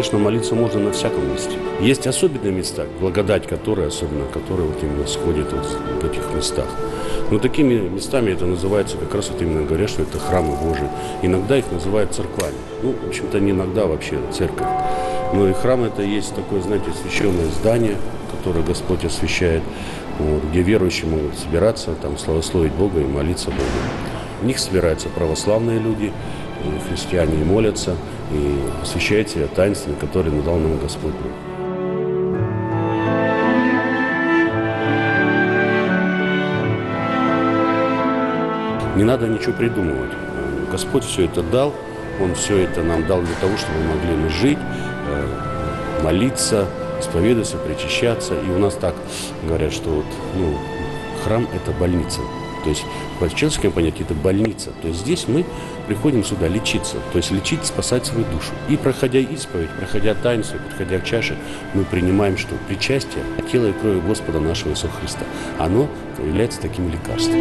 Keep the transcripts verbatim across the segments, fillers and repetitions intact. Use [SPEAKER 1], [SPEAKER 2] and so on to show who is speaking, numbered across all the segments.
[SPEAKER 1] конечно, молиться можно на всяком месте. Есть особенные места, благодать которые, особенно, которые вот именно сходят вот в этих местах. Но такими местами это называется, как раз вот именно говорят, что это храмы Божии. Иногда их называют церквами. Ну, в общем-то, не иногда вообще, церковь. Но и храм это есть такое, знаете, освященное здание, которое Господь освящает, вот, где верующие могут собираться, там, славословить Бога и молиться Богу. В них собираются православные люди, и христиане, и молятся, и освящают себя таинствами, которые надал нам Господь. Не надо ничего придумывать. Господь все это дал, Он все это нам дал для того, чтобы мы могли мы жить, молиться, исповедоваться, причащаться. И у нас так говорят, что вот, ну, храм – это больница. То есть по человеческому понятию это больница. То есть здесь мы приходим сюда лечиться, то есть лечить, спасать свою душу. И проходя исповедь, проходя таинство, подходя к чаше, мы принимаем, что причастие тела и крови Господа нашего Иисуса Христа, оно является таким лекарством.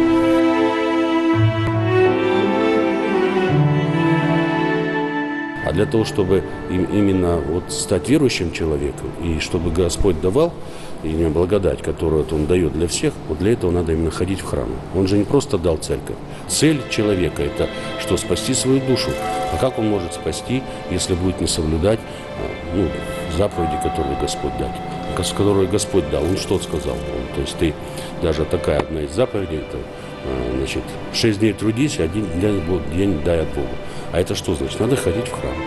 [SPEAKER 1] А для того, чтобы именно вот стать верующим человеком, и чтобы Господь давал именно благодать, которую Он дает для всех, вот для этого надо именно ходить в храм. Он же не просто дал церковь. Цель человека – это что? Спасти свою душу. А как он может спасти, если будет не соблюдать ну, заповеди, которые Господь дал? Которые Господь дал. Он что сказал? Он, то есть ты, даже такая одна из заповедей, это значит, шесть дней трудись, один день, день дай от Бога. А это что значит? Надо ходить в храм.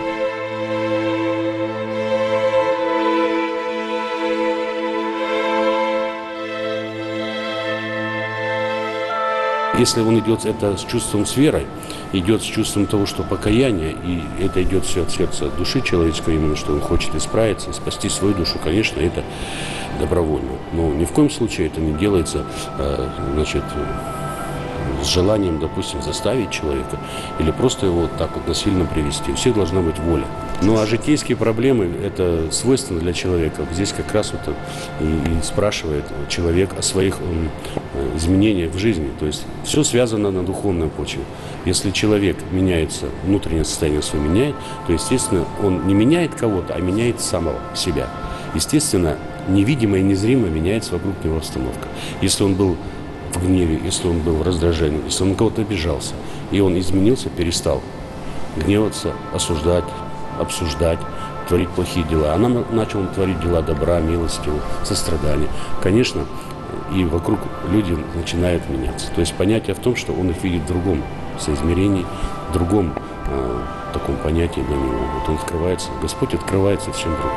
[SPEAKER 1] Если он идет это с чувством, с верой, идет с чувством того, что покаяние, и это идет все от сердца, от души человеческой, именно что он хочет исправиться и спасти свою душу, конечно, это добровольно. Но ни в коем случае это не делается, значит, с желанием, допустим, заставить человека или просто его вот так вот насильно привести. У всех должна быть воля. Ну а житейские проблемы – это свойственно для человека. Здесь как раз вот и, и спрашивает человек о своих э, изменениях в жизни. То есть все связано на духовной почве. Если человек меняется, внутреннее состояние свое меняет, то, естественно, он не меняет кого-то, а меняет самого себя. Естественно, невидимо и незримо меняется вокруг него обстановка. Если он был в гневе, если он был раздражен, если он на кого-то обижался, и он изменился, перестал гневаться, осуждать, обсуждать, творить плохие дела. Она начала творить дела добра, милости, сострадания. Конечно, и вокруг люди начинают меняться. То есть понятие в том, что он их видит в другом соизмерении, в другом э, таком понятии для него. Вот он открывается, Господь открывается всем другим.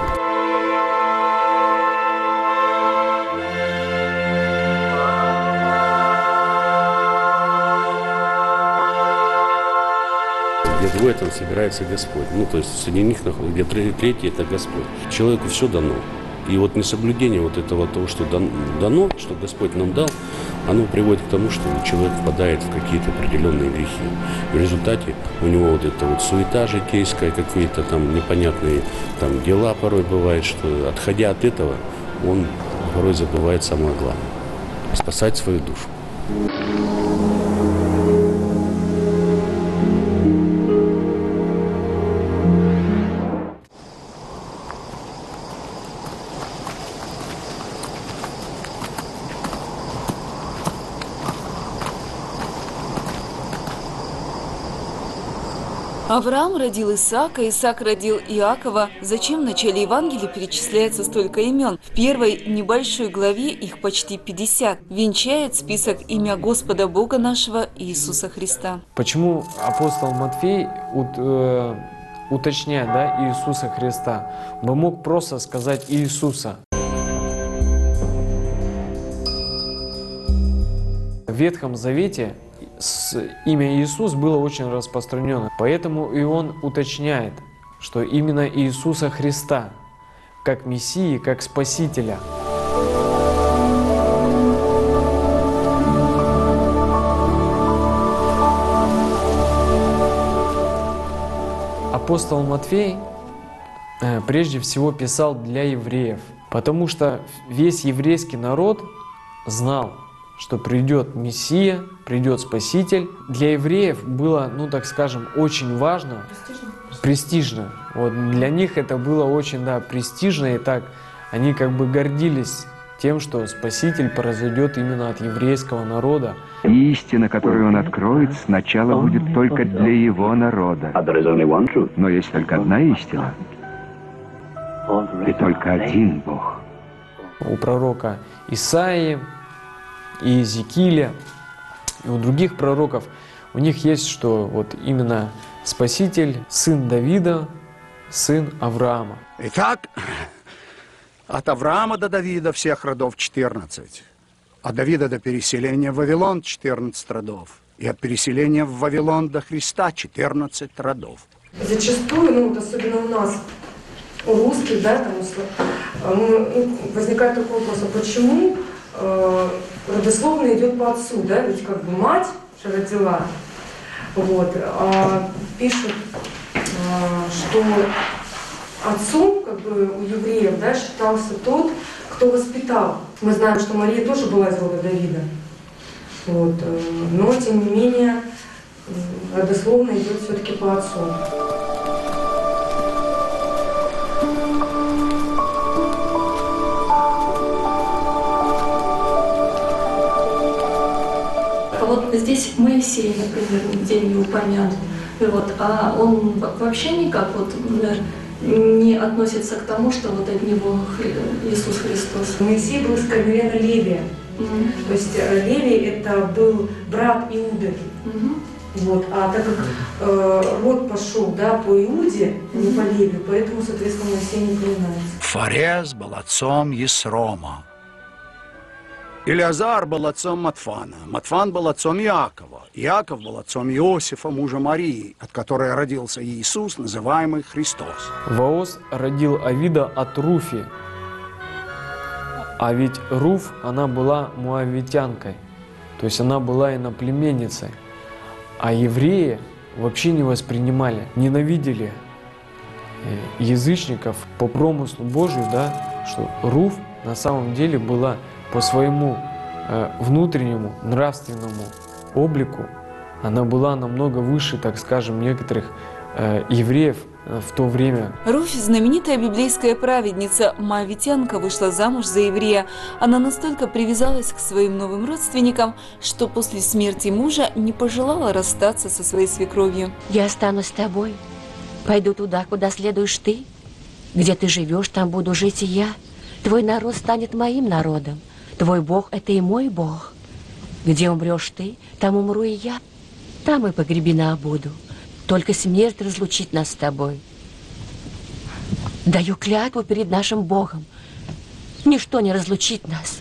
[SPEAKER 1] Где двое там собирается Господь. Ну, то есть среди них находится, где третий – это Господь. Человеку все дано. И вот несоблюдение вот этого того, что дано, что Господь нам дал, оно приводит к тому, что человек впадает в какие-то определенные грехи. В результате у него вот эта вот суета житейская, какие-то там непонятные там дела порой бывает, что отходя от этого, он порой забывает самое главное – спасать свою душу.
[SPEAKER 2] Авраам родил Исаака, Исаак родил Иакова. Зачем в начале Евангелия перечисляется столько имен? В первой небольшой главе их почти пятьдесят. Венчает список имя Господа Бога нашего Иисуса Христа.
[SPEAKER 3] Почему апостол Матфей ут, э, уточняет, да, Иисуса Христа? Он бы мог просто сказать Иисуса. В Ветхом Завете имя Иисус было очень распространено. Поэтому и он уточняет, что именно Иисуса Христа, как Мессии, как Спасителя. Апостол Матфей прежде всего писал для евреев, потому что весь еврейский народ знал что придет Мессия, придет Спаситель. Для евреев было, ну так скажем, очень важно, престижно. престижно. Вот для них это было очень, да, престижно, и так они как бы гордились тем, что Спаситель произойдет именно от еврейского народа.
[SPEAKER 4] И истина, которую он откроет, сначала будет только для его народа. Но есть только одна истина, и только один Бог.
[SPEAKER 3] У пророка Исаии, и Иезекииля, и у других пророков, у них есть, что вот именно Спаситель, сын Давида, сын Авраама.
[SPEAKER 5] Итак, от Авраама до Давида всех родов четырнадцать, от Давида до переселения в Вавилон четырнадцать родов, и от переселения в Вавилон до Христа четырнадцать родов.
[SPEAKER 6] Зачастую, ну вот особенно у нас, у русских, да, там, ну, возникает такой вопрос, а почему э, родословно идет по отцу, да, ведь как бы мать родила, вот, а пишут, э, что отцом, как бы, у евреев, да, считался тот, кто воспитал. Мы знаем, что Мария тоже была из рода Давида, вот, э, но тем не менее родословно идет все-таки по отцу.
[SPEAKER 7] Вот здесь Моисей, например, нигде не упомянут, вот, а он вообще никак вот не относится к тому, что вот от него Иисус Христос.
[SPEAKER 6] Моисей был из колена Левия, mm-hmm. то есть Левий это был брат Иуды, mm-hmm. вот, а так как э, род пошел, да, по Иуде, mm-hmm. не по Левию, поэтому, соответственно, Моисей не упоминается.
[SPEAKER 5] Фарес был отцом Есрома. Илиазар был отцом Матфана, Матфан был отцом Иакова, Иаков был отцом Иосифа, мужа Марии, от которой родился Иисус, называемый Христос.
[SPEAKER 3] Вооз родил Авида от Руфи, а ведь Руф, она была муавитянкой, то есть она была иноплеменницей, а евреи вообще не воспринимали, ненавидели язычников по промыслу Божию, да, что Руф на самом деле была по своему э, внутреннему нравственному облику, она была намного выше, так скажем, некоторых э, евреев э, в то время.
[SPEAKER 2] Руфь, знаменитая библейская праведница, моавитянка, вышла замуж за еврея. Она настолько привязалась к своим новым родственникам, что после смерти мужа не пожелала расстаться со своей свекровью.
[SPEAKER 8] Я останусь с тобой, пойду туда, куда следуешь ты. Где ты живешь, там буду жить и я. Твой народ станет моим народом. Твой Бог – это и мой Бог. Где умрешь ты, там умру и я. Там и погребена буду. Только смерть разлучит нас с тобой. Даю клятву перед нашим Богом. Ничто не разлучит нас.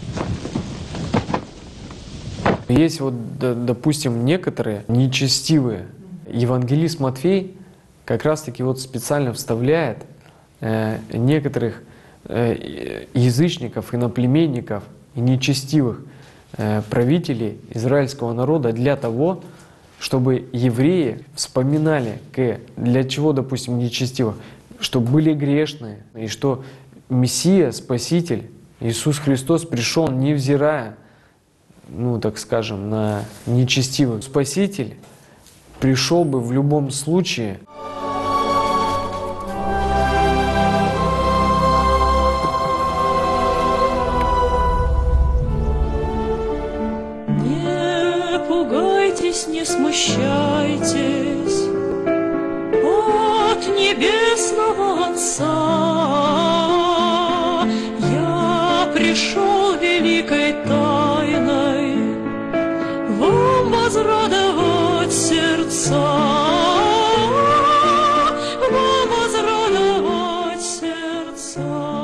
[SPEAKER 3] Есть вот, допустим, некоторые нечестивые. Евангелист Матфей как раз-таки вот специально вставляет э, некоторых язычников, иноплеменников и нечестивых э, правителей израильского народа для того, чтобы евреи вспоминали, к, для чего, допустим, нечестивых, чтобы были грешные, и что Мессия, Спаситель, Иисус Христос пришел, невзирая, ну, так скажем, на нечестивых. Спаситель пришел бы в любом случае.
[SPEAKER 9] Не смущайтесь от небесного Отца. Я пришел великой тайной вам возрадовать сердца, вам возрадовать сердца.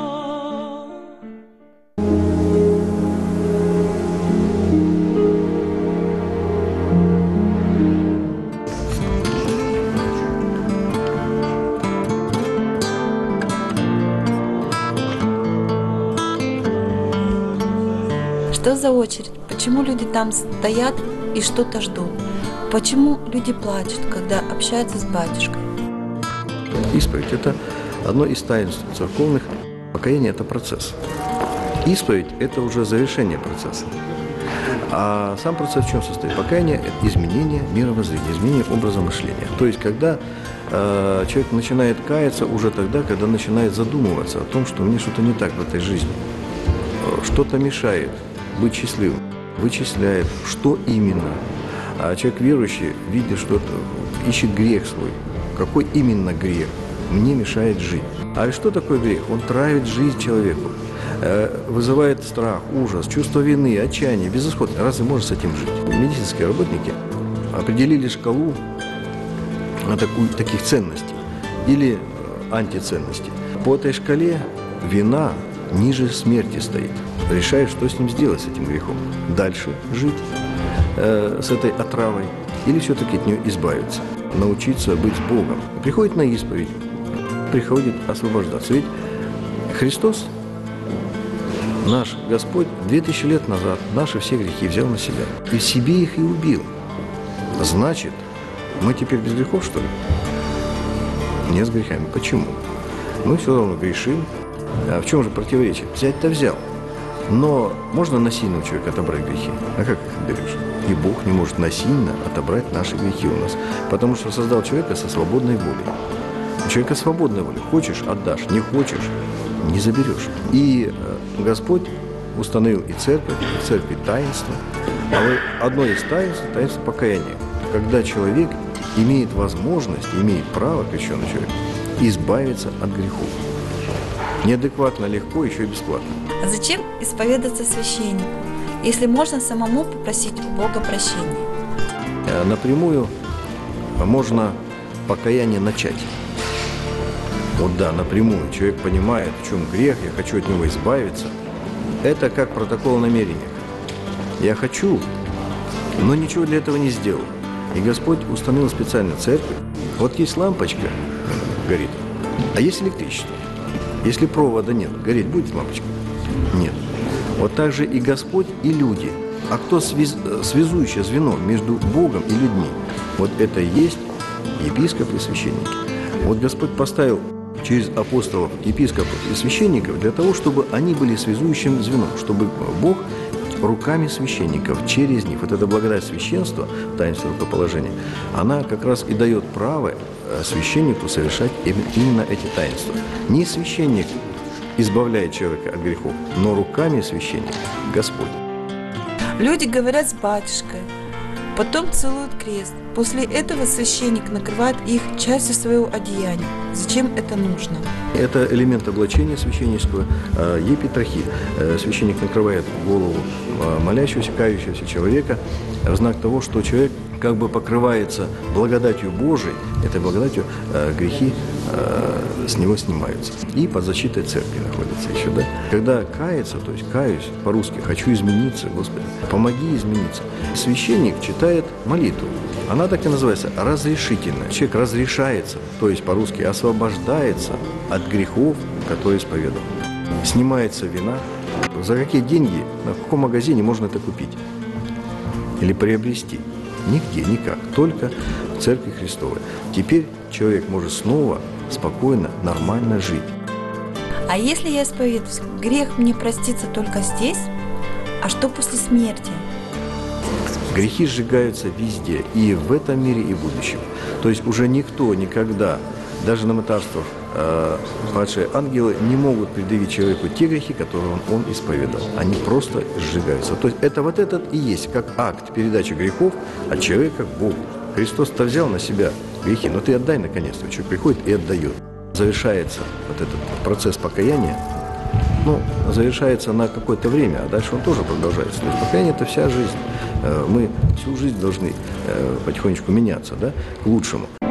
[SPEAKER 2] Что за очередь? Почему люди там стоят и что-то ждут? Почему люди плачут, когда общаются с батюшкой?
[SPEAKER 10] Исповедь – это одно из таинств церковных. Покаяние – это процесс. Исповедь – это уже завершение процесса. А сам процесс в чем состоит? Покаяние – это изменение мировоззрения, изменение образа мышления. То есть, когда э, человек начинает каяться уже тогда, когда начинает задумываться о том, что мне что-то не так в этой жизни, что-то мешает быть счастливым, вычисляет, что именно. А человек верующий, видя что-то, ищет грех свой. Какой именно грех мне мешает жить? А что такое грех? Он травит жизнь человеку, вызывает страх, ужас, чувство вины, отчаяние, безысходность. Разве можно с этим жить? Медицинские работники определили шкалу такую, таких ценностей или антиценностей. По этой шкале вина ниже смерти стоит. Решает, что с ним сделать, с этим грехом. Дальше жить э, с этой отравой или все-таки от нее избавиться. Научиться быть с Богом. Приходит на исповедь, приходит освобождаться. Ведь Христос, наш Господь, две тысячи лет назад наши все грехи взял на себя. И в себе их и убил. Значит, мы теперь без грехов, что ли? Не с грехами. Почему? Мы все равно грешим. А в чем же противоречие? Взять-то взял. Но можно насильно у человека отобрать грехи? А как их отберешь? И Бог не может насильно отобрать наши грехи у нас. Потому что создал человека со свободной волей. У человека свободная воля. Хочешь – отдашь, не хочешь – не заберешь. И Господь установил и церковь, и в церкви таинство. А одно из таинств – таинство покаяния. Когда человек имеет возможность, имеет право, крещеный человек, избавиться от грехов. Неадекватно, легко, еще и бесплатно.
[SPEAKER 11] А зачем исповедаться священнику, если можно самому попросить у Бога прощения?
[SPEAKER 10] Напрямую можно покаяние начать. Вот да, напрямую. Человек понимает, в чем грех, я хочу от него избавиться. Это как протокол о намерениях. Я хочу, но ничего для этого не сделал. И Господь установил специально церковь. Вот есть лампочка, горит, а есть электричество. Если провода нет, гореть будет лампочка? Нет. Вот так же и Господь, и люди. А кто связ... связующее звено между Богом и людьми? Вот это и есть епископы и священники. Вот Господь поставил через апостолов, епископов и священников для того, чтобы они были связующим звеном, чтобы Бог руками священников, через них, вот эта благодать священства, таинство рукоположения, она как раз и дает право священнику совершать именно эти таинства. Не священник избавляет человека от грехов, но руками священника Господь.
[SPEAKER 11] Люди говорят с батюшкой, потом целуют крест. После этого священник накрывает их частью своего одеяния. Зачем это нужно?
[SPEAKER 10] Это элемент облачения священнического, епитрахи. Священник накрывает голову молящегося, кающегося человека в знак того, что человек как бы покрывается благодатью Божией, этой благодатью э, грехи э, с него снимаются. И под защитой церкви находится еще, да? Когда кается, то есть каюсь, по-русски, хочу измениться, Господи, помоги измениться. Священник читает молитву. Она так и называется разрешительная. Человек разрешается, то есть по-русски освобождается от грехов, которые исповедовал. Снимается вина. За какие деньги, на каком магазине можно это купить? Или приобрести? Нигде, никак, только в Церкви Христовой. Теперь человек может снова спокойно, нормально жить.
[SPEAKER 11] А если я исповедуюсь, грех мне простится только здесь? А что после смерти?
[SPEAKER 10] Грехи сжигаются везде, и в этом мире, и в будущем. То есть уже никто никогда, даже на мытарствах, э, падшие ангелы не могут предъявить человеку те грехи, которые он, он исповедал. Они просто сжигаются. То есть это вот этот и есть как акт передачи грехов от человека к Богу. Христос-то взял на себя грехи, но ты отдай наконец-то. Человек приходит и отдает. Завершается вот этот процесс покаяния, ну, завершается на какое-то время, а дальше он тоже продолжается. То есть покаяние – это вся жизнь. Мы всю жизнь должны потихонечку меняться, да, к лучшему.